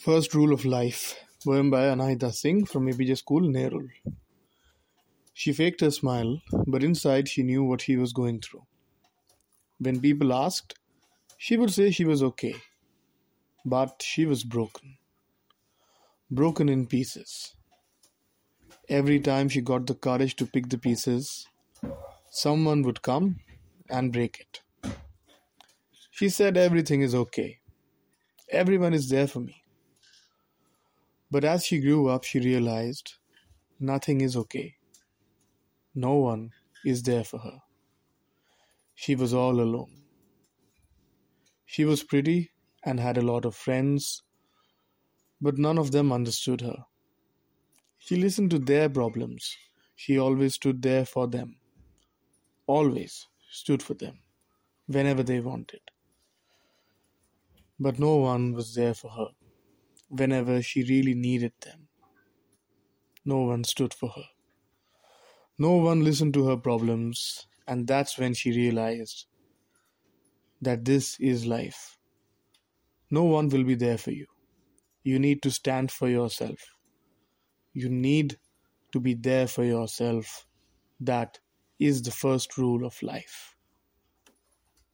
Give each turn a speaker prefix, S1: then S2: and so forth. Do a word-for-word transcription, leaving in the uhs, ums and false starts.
S1: First Rule of Life, poem by Anahita Singh from A P J School, Nerul. She faked her smile, but inside she knew what she was going through. When people asked, she would say she was okay, but she was broken. Broken in pieces. Every time she got the courage to pick the pieces, someone would come and break it. She said everything is okay. Everyone is there for me. But as she grew up, she realized nothing is okay. No one is there for her. She was all alone. She was pretty and had a lot of friends, but none of them understood her. She listened to their problems. She always stood there for them. Always stood for them, whenever they wanted. But no one was there for her, whenever she really needed them. No one stood for her. No one listened to her problems, and that's when she realized that this is life. No one will be there for you. You need to stand for yourself. You need to be there for yourself. That is the first rule of life.